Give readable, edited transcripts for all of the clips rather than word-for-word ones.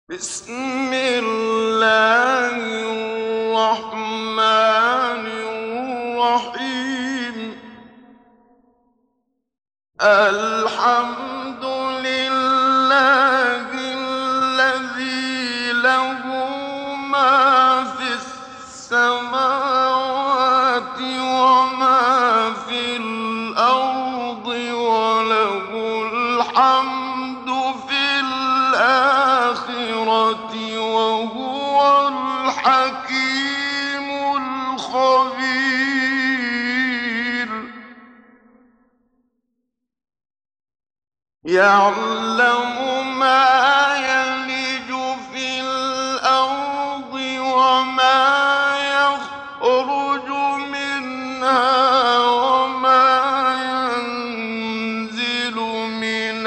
بسم الله الرحمن الرحيم. الحمد لله الذي له ما في السماوات وما في الأرض وله الحمد في الآخرة وهو الحكيم الخبير. يعلم ما يلج في الأرض وما يخرج منها وما ينزل من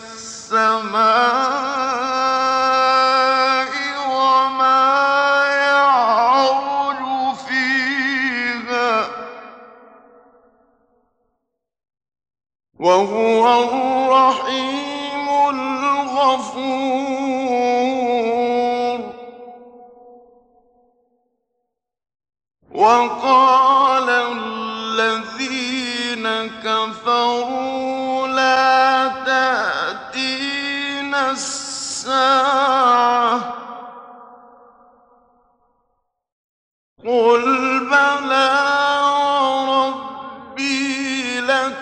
السماء وما يعرج فيها، وهو الرحيم الغفور. وقال الذين كفروا لا تأتينا الساعة، قل بلى وربي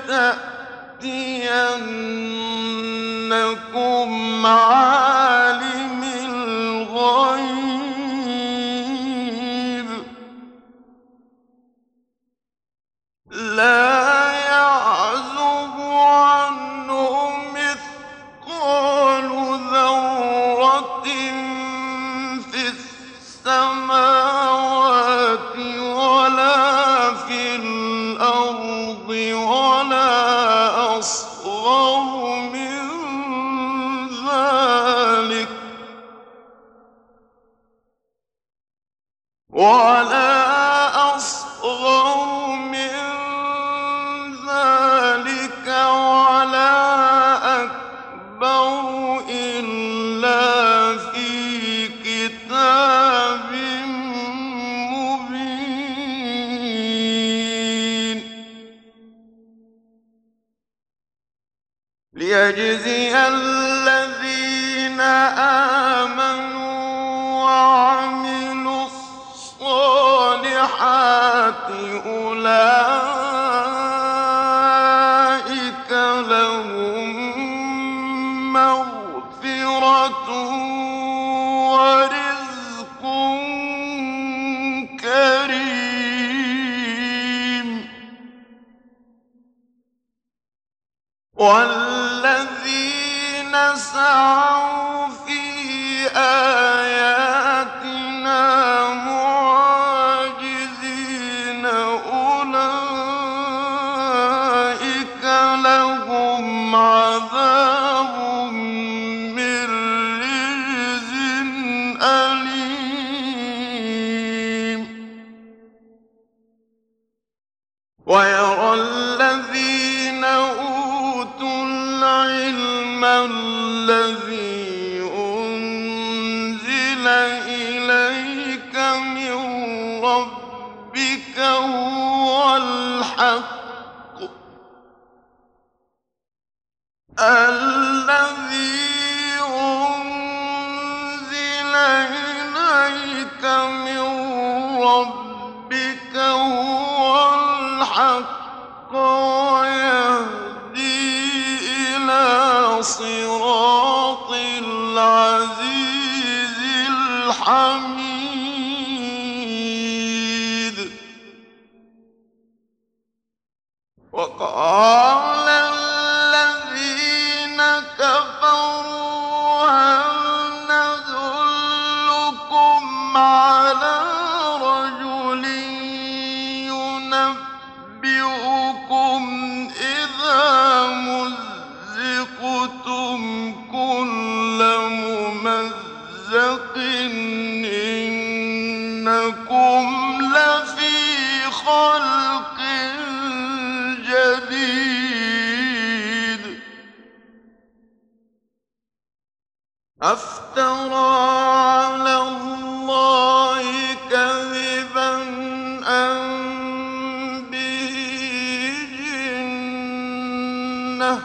لتأتينكم عالم الغيب لا يعزب عنه مثقال ذرة في السماوات ولا في الأرض ولا أصغر من ذلك ولا أكبر إلا في كتاب مبين، ليجزي الذين آمنوا وعملوا الصالحات أولئك لهم مغفرة ورزق كريم. والذين سعوا في آياتنا معاجزين أولئك لهم عذاب من رجز أليم. ويرى الذين أوتوا العلم الذي أنزل إليك من ربك هو الحق الذي أنزل إليك من ربك هو الحق ويهدي إلى صراط العزيز الحميد. وقال الذين كفروا هل ندلكم على رجل ينبئكم إذا مزقتم كل ممزق إنكم لفي خلق جديد. افترى على الله كذبا أم به جنة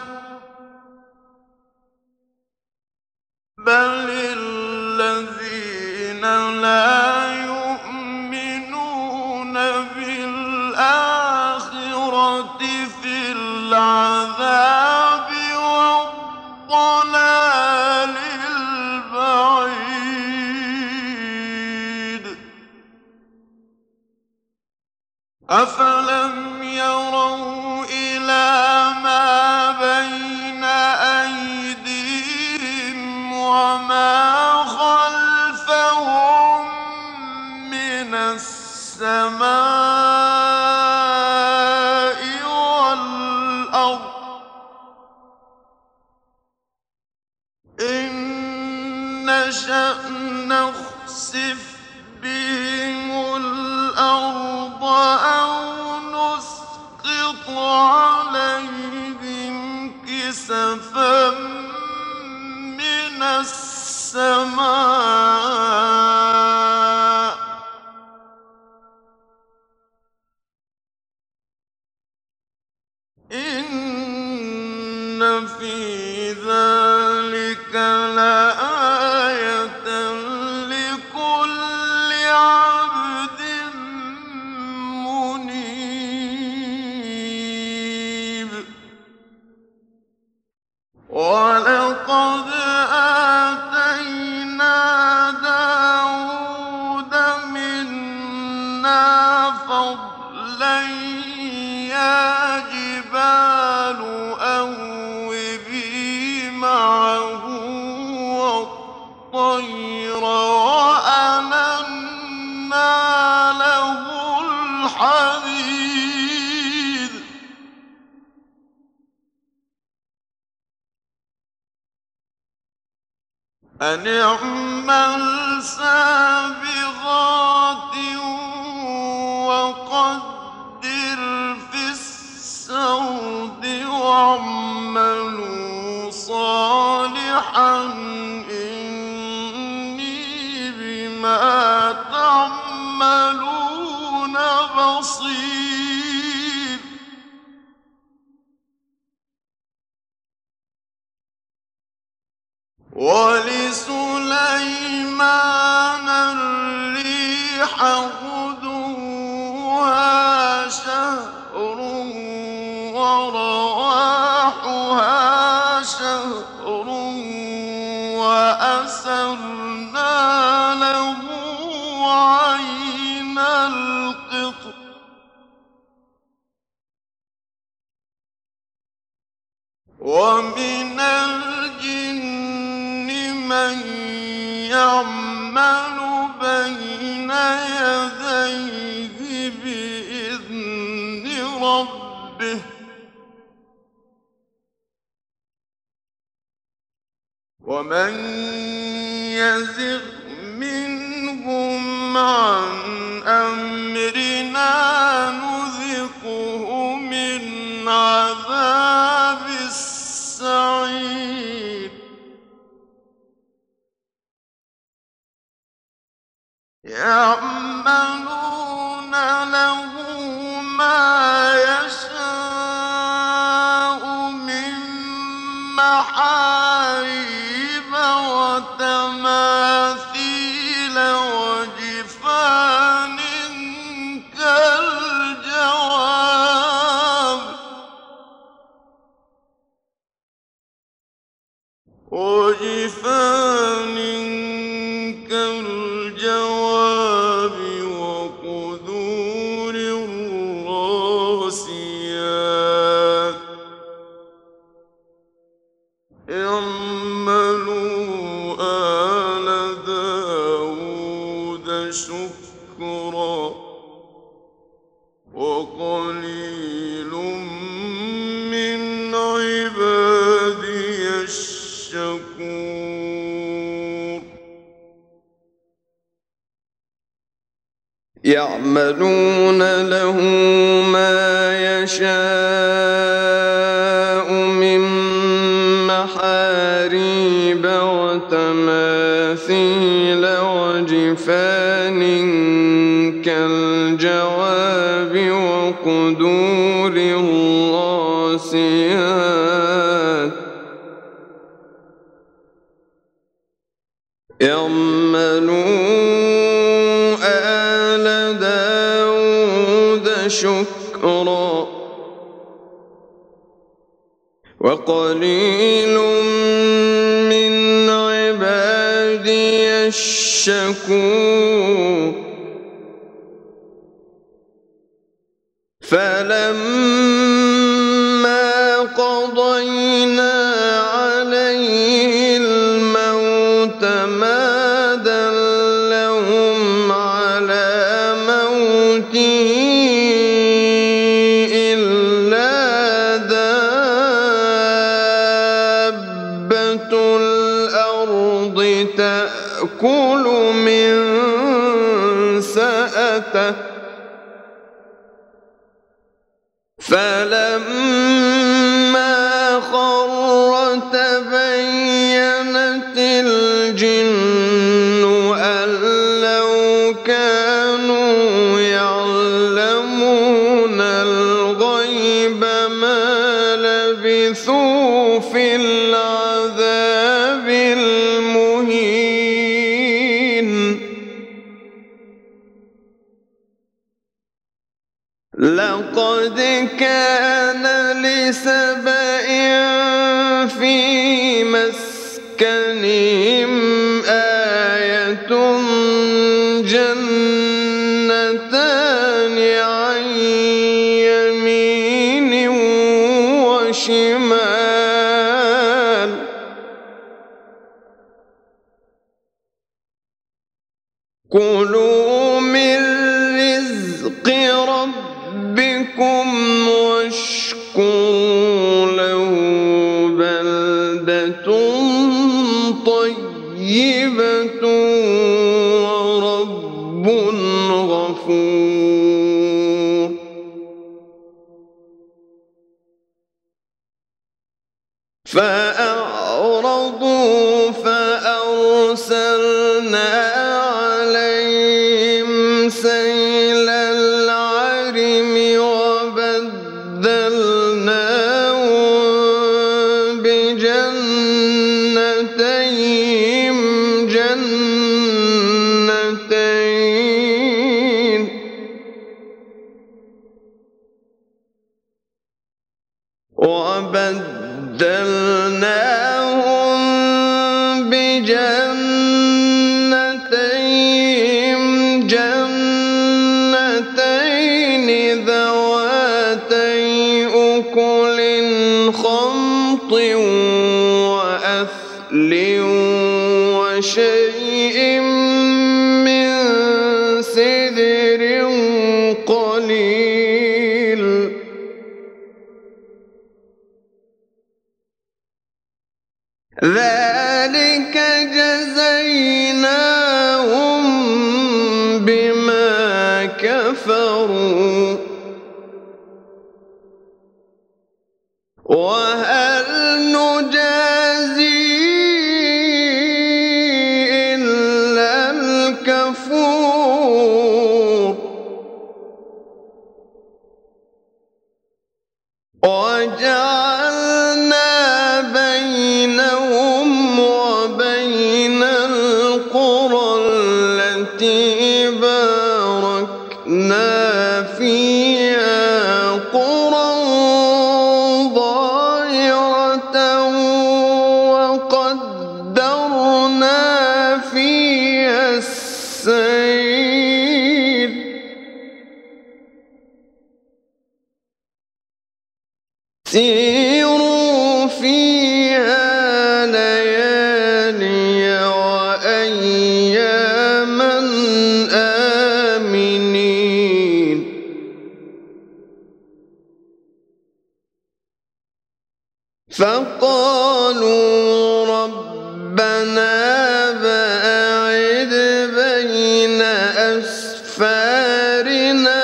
بل الذين لا يؤمنون بالآخرة في العذاب والضلال البعيد أفلم يروا إلى ما بين أيديهم وما خلفهم من السماء والأرض إن نشأ نخسف بهم الأرض أو نسقط عليهم كسفا من السماء إن في ذلك لآية لكل عبد منيب ولقد آتينا داود منا فضلا يا جبال أوبي معه والطير وألنا له الحديد أن اعمل سابغات وقدر في السرد واعملوا صالحا إني بما تعملون بصير ولسليمان الريح غدوها شهر ورواحها شهر وأسرنا له عين القطر ومن الجن من يعمل بين يديه بإذن ربه ومن يزغ منهم عن أمرنا نذقه من عذاب السعير يعملون له ما يشاء من محاريب وتماثيل وجفان كالجواب وقدور الراسيات اعملوا آل داود شكرا وقليل من عبادي الشكور يعملون له ما يشاء من محاريب وتماثيل تماثيل وجفان كالجواب وقدور الراسيات اعملوا آل داود شكرا وقليل من عبادي الشكور فلما قضينا عليه الموت ما دلهم على موته إلا دابة الأرض تأكل من سأته فلما خر تبينت الجن أن لو كانوا يعلمون الغيب ما لبثوا في العذاب المهين لقد كان لسبإ في مسكنهم آية جنتان عن يمين وشمال كلوا من رزق ربكم واشكروا له بلدة طيبة ورب غفور فأعرضوا فأرسلنا عليهم سيل العرم وبدلناهم بجنتين جنتين ذواتي أكل خمط وأثل وشيء من سدر قليل ذلك جزيناهم بما كفروا وهل نجازي إلا الكفور وجعلنا بينهم وبين القرى التي باركنا فيها قرى ظاهرة وقدرنا فيها السير سيروا فيها ليالي وأياما آمنين فقالوا ربنا باعد بين أسفارنا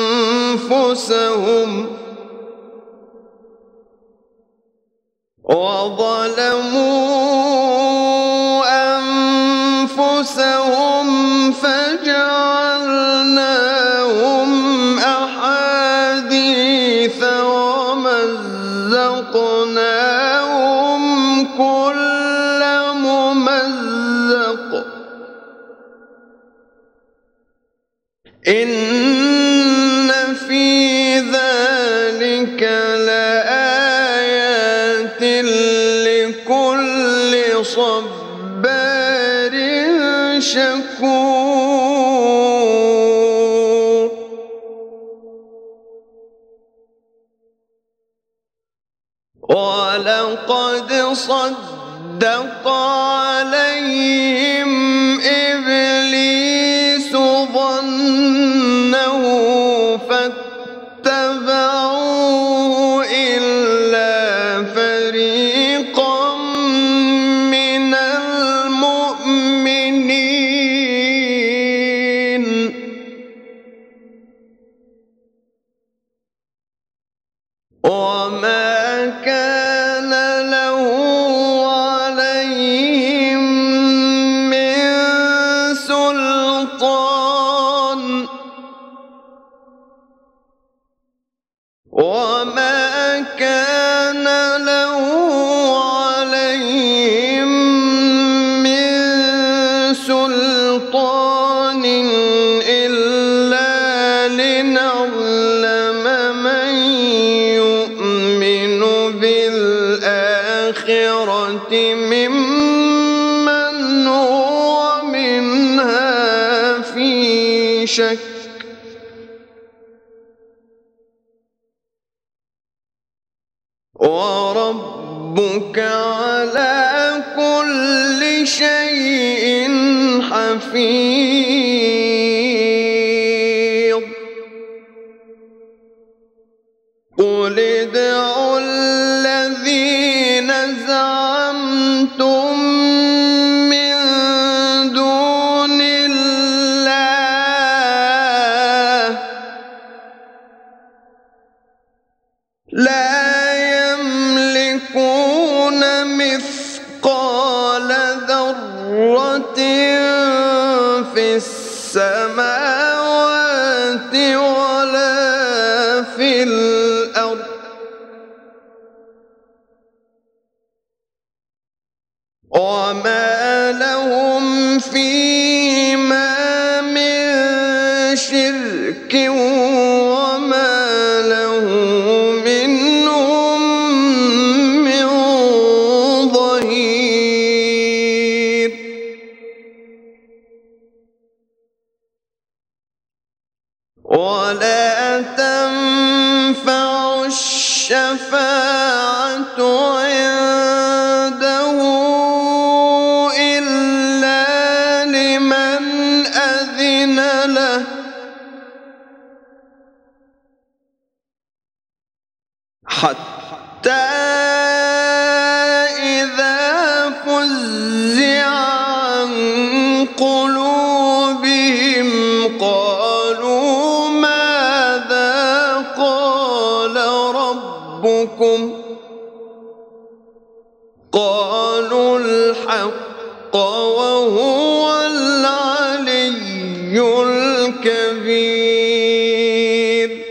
وظلموا وظلموا أنفسهم فجعلناهم أحاديث ومزقناهم كل ممزق إن في ذلك لآيات لكل صبار شكور ولقد صدق عليهم إبليس ظنه فاتبعوه إلا فريقا من المؤمنين وما كان له عليهم من سلطان وما كان له عليهم من سلطان إلا لنعلم من يؤمن بالآخرة ممن هو منها في شك وربك على كل شيء حفيظ قل ادعوا الذين زعمتم من دون الله لا يملكون مثقال ذرة في السماوات ولا في الأرض وما لهم فيما من شرك وما له منهم من ظهير ولا تنفع الشفاعة عنده إلا لمن أذن له حتى إذا فزع عن قلوبهم قالوا ماذا قال ربكم قالوا الحق وهو العلي الكبير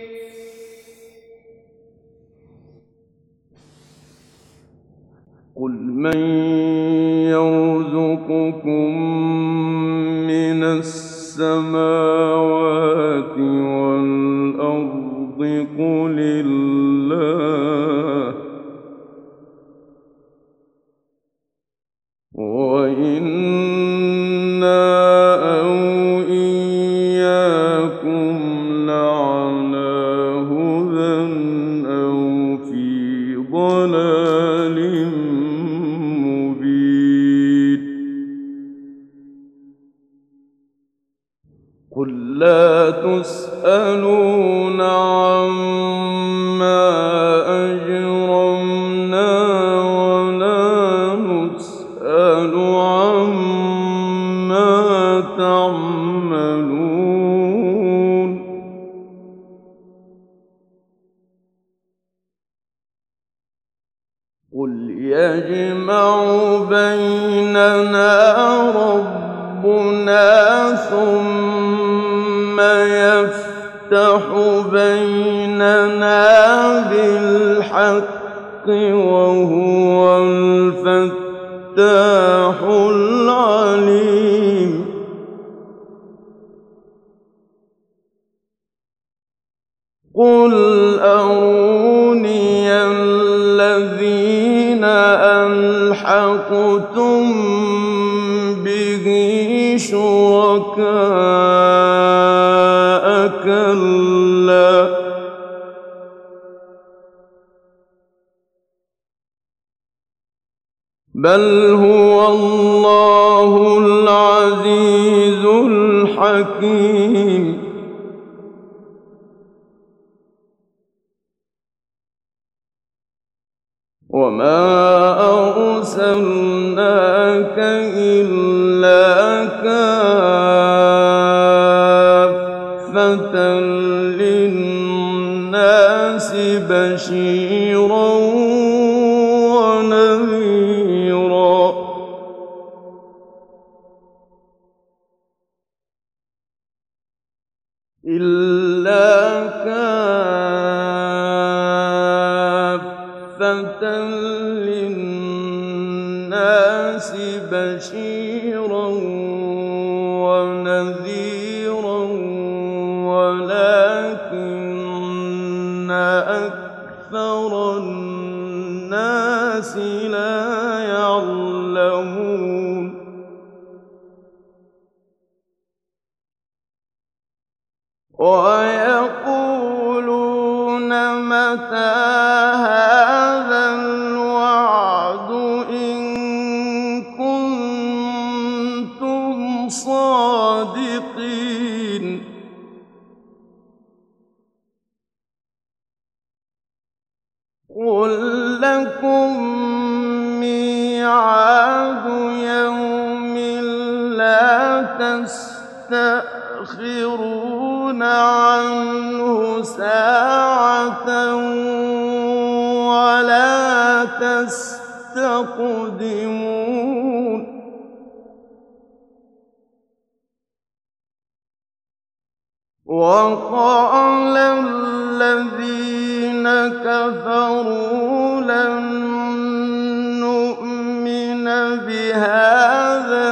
قل من يرزقكم من السماوات والأرض قل الله وإنا أو إياكم لعلى هدى أو في ضلال مبين قل لا تسألون عما أجرمنا ولا نسأل عما تعملون قل يجمع بيننا ربنا ثم يفتح بيننا بالحق وهو الفتاح العليم. قل أروني الذين ألحقتم به شركاء كلا بل هو الله العزيز الحكيم. وما أرسلناك إلا كافة للناس بشيرا ونذيرا إلا كافة للناس بشيرا ونذيرا ولكن أكثر الناس لا يعلمون. ويقولون متى هذا الوعد إن كنتم صادقين. قل لكم ميعاد يوم لا تستأخرون عنه ساعة ولا تستقدمون. وقال الذين كفروا لن نؤمن بهذا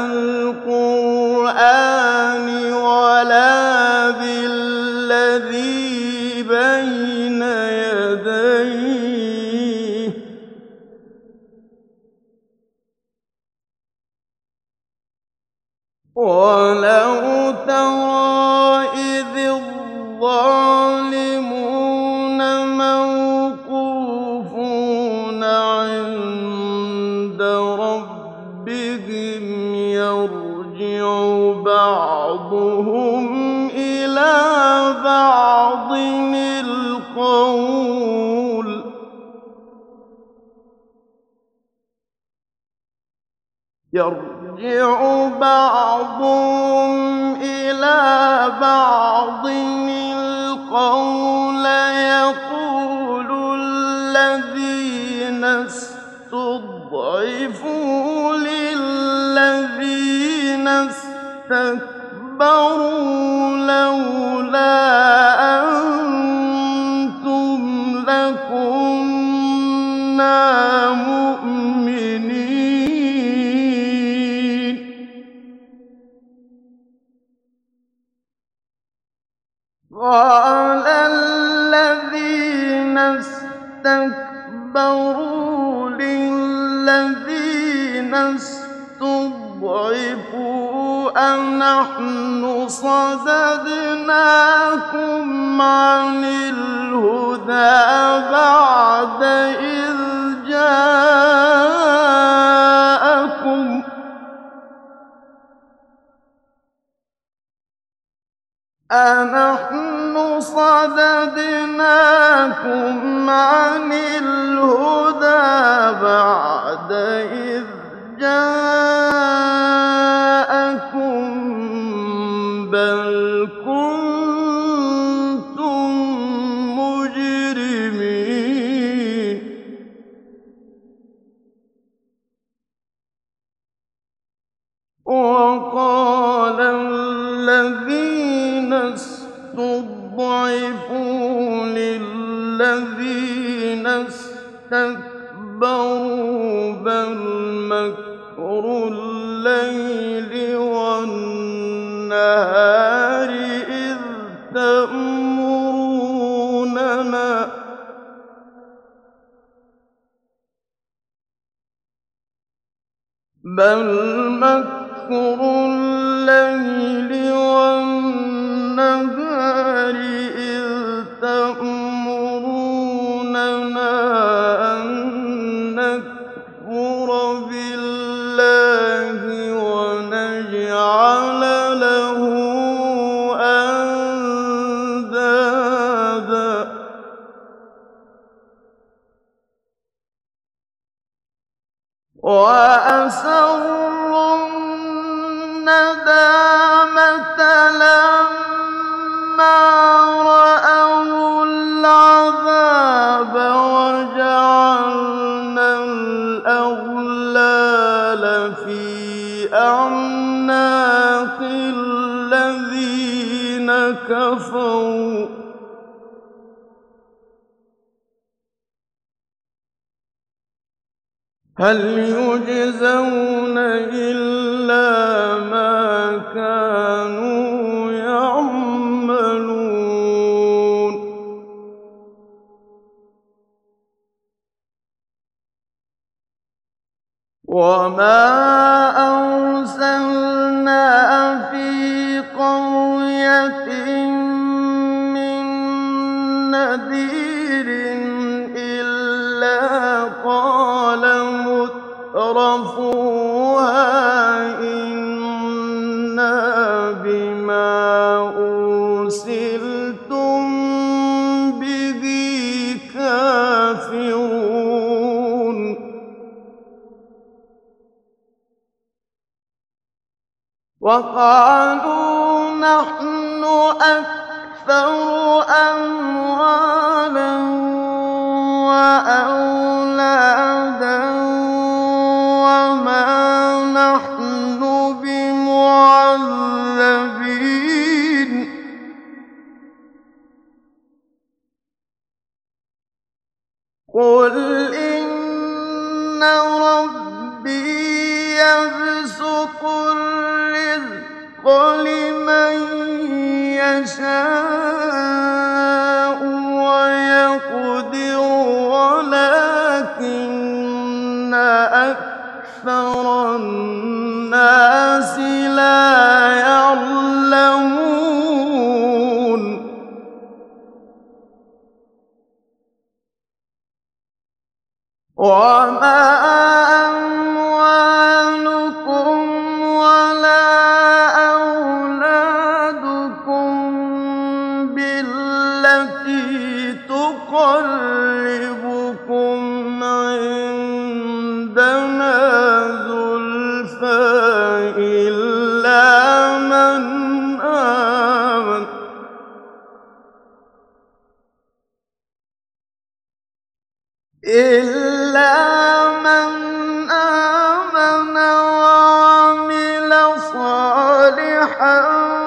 القرآن ولا بالذي بين يديه ولو ترى إذ الظالمون موقوفون عند ربهم يرجع بعضهم إلى بعض القول يقول الذين استضعفوا للذين استكبروا لولا أنتم لكنا مؤمنين. قال الذين استكبروا للذين استضعفوا أنحن صددناكم عن الهدى بعد إذ جاءكم أنحن صددناكم عن الهدى بعد إذ جاءكم بل كنتم مجرمين. وقال الذين استضعفوا للذين استكبروا بل مكر الليل والنهار إذ تأمروننا بل مكر الليل والنهار إذ تأمروننا أن نكفر بالله ونجعل له أندادا وأسروا الندامة لما رأوا العذاب وجعلنا الأغلال في أعناق الذين كفروا هل يجزون إلا ما كانوا يعملون وما أرسلنا في قرية من نذير إلا قال مترفوها إنا بما أرسلتم به كافرون وقالوا نحن أكثر أموالا وأولادا وما نحن بمعذبين قل إن ربي يبسط الرزق لمن يشاء ويقدر ولكن أكثر الناس لا يعلمون وما أموالكم ولا أولادكم بالتي تقربكم عندنا زلفى إلا من آمن وعمل صالحا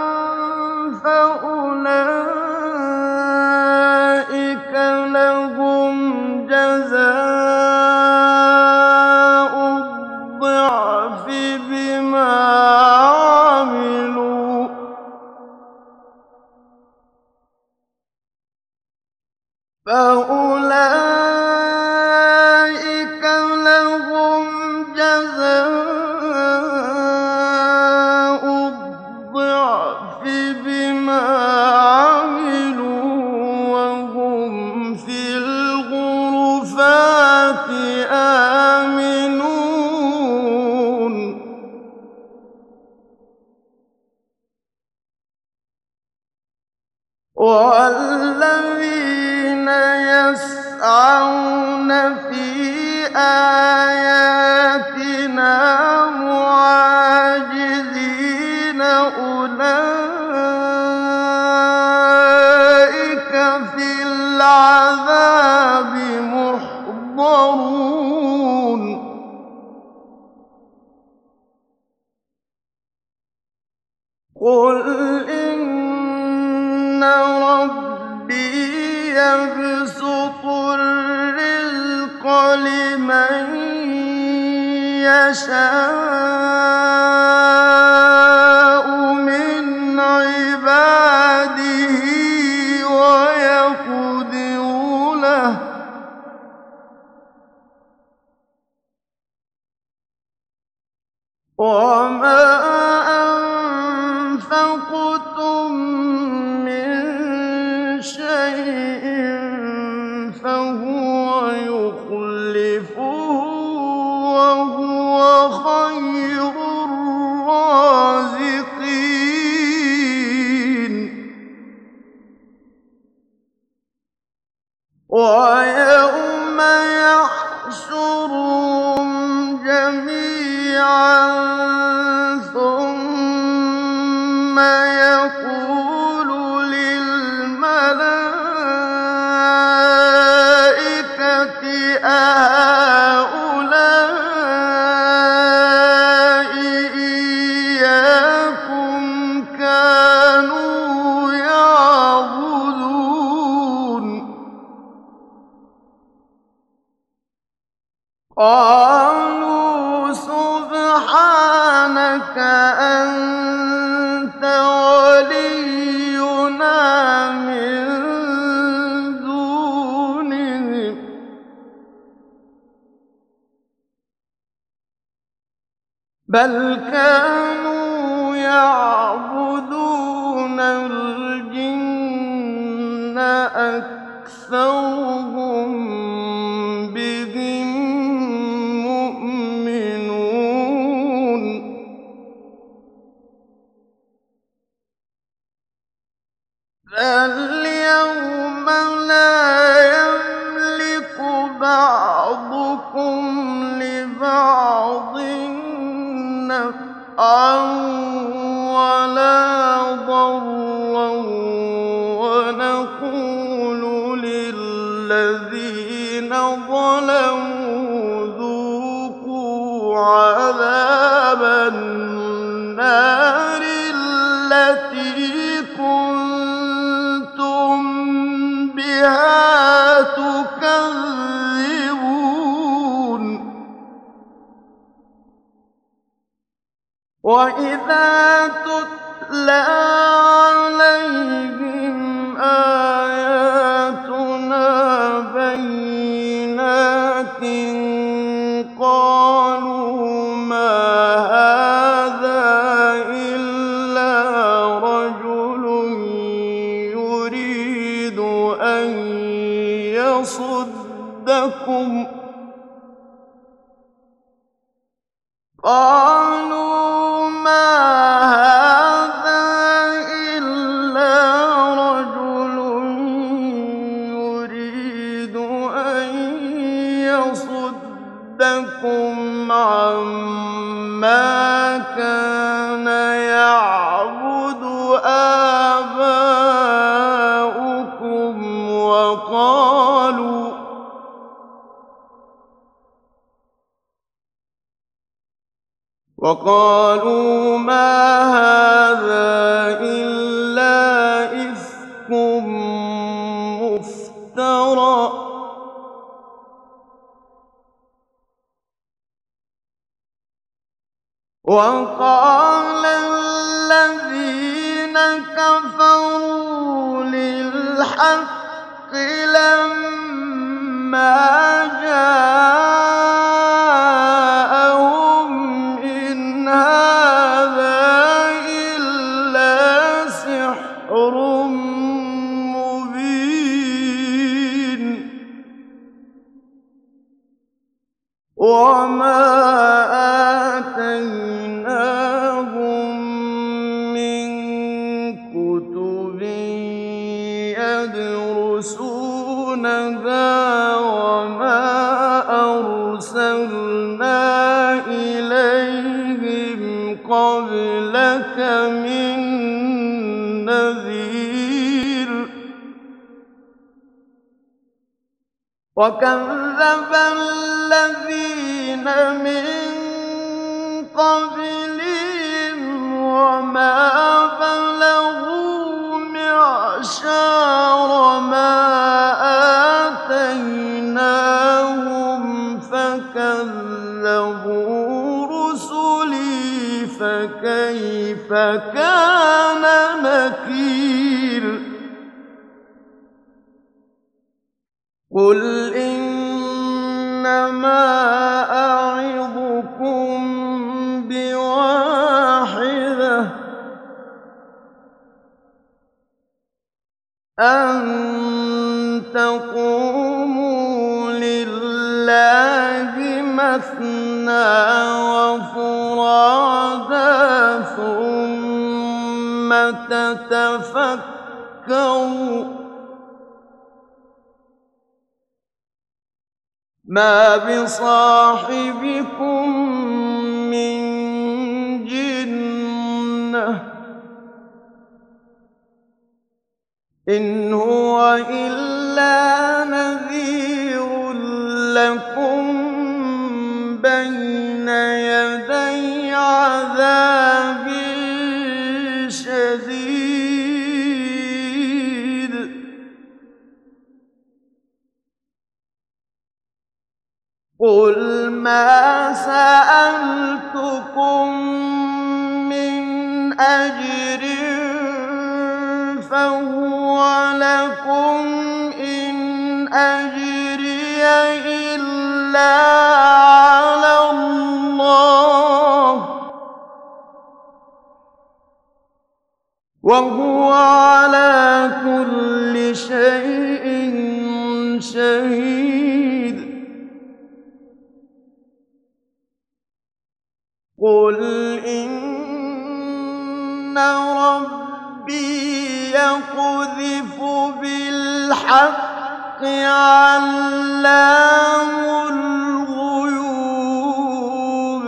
فأولئك لهم جزاء الضعف بما عملوا فأولئك لهم جزاء الضعف بما عملوا وهم في الغرفات آمنون والذين يسعون في آياتنا معاجزين أولئك في العذاب محضرون قُلْ إِنَّ رَبِّي يَبْسُطُ الرِّزْقَ لِمَن يَشَاءُ مِنْ عِبَادِهِ وَيَقْدِرُ لَهُ ۚ وَمَا أَنفَقْتُم مِّن شَيْءٍ فَهُوَ يُخْلِفُهُ ۖ وَهُوَ خَيْرُ الرَّازِقِينَ وَيَوْمَ يَحْشُرُهُمْ جَمِيعًا ثُمَّ يَقُولُ لِلْمَلَائِكَةِ أَهَٰؤُلَاءِ إِيَّاكُمْ كَانُوا يَعْبُدُونَ قَالُوا سُبْحَانَكَ أَنتَ وَلِيُّنَا مِن دُونِهِم ۖ بَلْ كَانُوا يَعْبُدُونَ الْجِنَّ أَكْثَرُهُم بِهِم مُّؤْمِنُونَ فَالْيَوْمَ لَا يَمْلِكُ بَعْضُكُمْ لِبَعْضٍ نَّفْعًا وَلَا ضَرًّا وَنَقُولُ لِلَّذِينَ ظَلَمُوا ذُوقُوا عَذَابَ النَّارِ الَّتِي كُنتُم بِهَا تُكَذِّبُونَ وَإِذَا تُتْلَىٰ عَلَيْهِمْ آيَاتُنَا بَيِّنَاتٍ قَالُوا مَا هَٰذَا إِلَّا رَجُلٌ يُرِيدُ أَن يَصُدَّكُمْ عَمَّا كَانَ يَعْبُدُ آبَاؤُكُمْ وَقَالُوا مَا هَٰذَا إِلَّا إِفْكٌ مُّفْتَرًى ۚ وَقَالَ الَّذِينَ كَفَرُوا لِلْحَقِّ لَمَّا جَاءَهُمْ إِنْ هَٰذَا إِلَّا سِحْرٌ مُّبِينٌ وَمَا آتَيْنَاهُم مِّن كُتُبٍ يَدْرُسُونَهَا وَمَا أَرْسَلْنَا إِلَيْهِمْ قَبْلَكَ مِن نَّذِيرٍ وَكَذَّبَ الَّذِينَ مِن قَبْلِهِمْ وَمَا كَذَّبُوا رُسُلِي فَكَيْفَ كَانَ نَكِيرِ قُلْ إِنَّمَا أَعِظُكُم بِوَاحِدَةٍ أَن تَقُومُوا لِلَّهِ مَثْنَىٰ وَفُرَادَىٰ ثُمَّ تَتَفَكَّرُوا مَا بِصَاحِبِكُم مِّن جِنَّةٍ إِنْ هُوَ إِلَّا نَذِيرٌ لَّكُم بَيْنَ يَدَيْ عَذَابٍ شَدِيدٍ قُلْ مَا سَأَلْتُكُم مِّنْ أَجْرٍ فَهُوَ لَكُمْ إِنْ أَجْرِيَ إِلَّا عَلَى اللَّهِ وَهُوَ عَلَىٰ كُلِّ شَيْءٍ شَهِيدٌ قُلْ إِنَّ رَبِّي يَقْذِفُ بِالْحَقِّ عَلَّامُ الْغُيُوبِ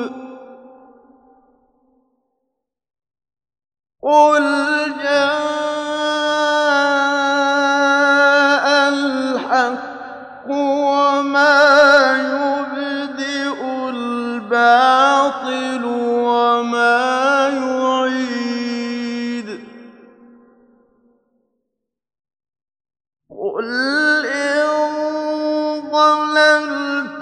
قُلْ جَاءَ الْحَقُّ وَمَا يُبْدِئُ الْبَاطِلُ وَمَا يُعِيدُ قُلْ إِن ضَلَلْتُ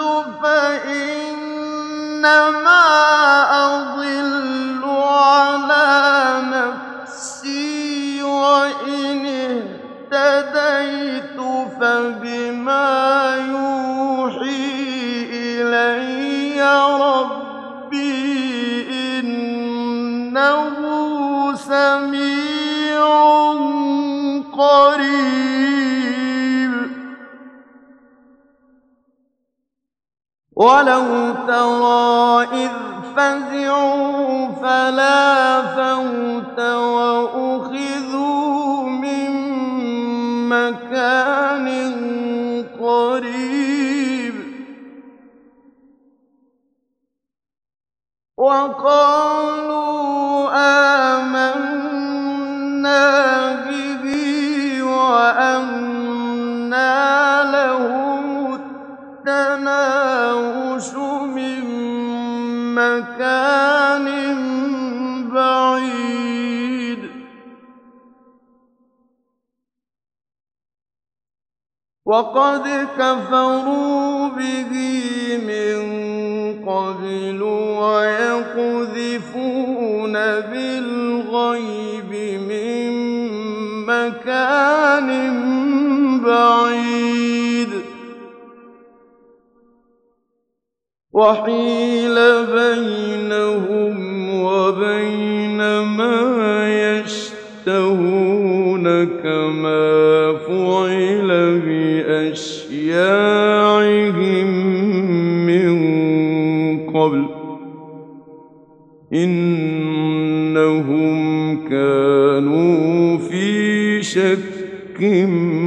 فَإِنَّمَا أَضِلُّ عَلَىٰ نَفْسِي وَإِنِ اهْتَدَيْتُ فَبِمَا يُوحِي إِلَيَّ رَبِّي إِنَّهُ سَمِيعٌ قَرِيبٌ وَلَوْ تَرَىٰ إِذْ فَزِعُوا فَلَا فَوْتَ وَأُخِذُوا مِن مَّكَانٍ قَرِيبٍ وَقَالُوا آمَنَّا بِهِ وَأَنَّىٰ لَهُمُ التَّنَاوُشُ مِن مَّكَانٍ بَعِيدٍ وَقَدْ كَفَرُوا بِهِ مِن قَبْلُ وَيَقْذِفُونَ بِالْغَيْبِ مِن مَّكَانٍ بَعِيدٍ وَحِيلَ بَيْنَهُمْ وَبَيْنَ مَا يَشْتَهُونَ كَمَا فُعِلَ بِأَشْيَاعِهِم مِّن قَبْلُ إِنَّهُمْ كَانُوا فِي شَكٍّ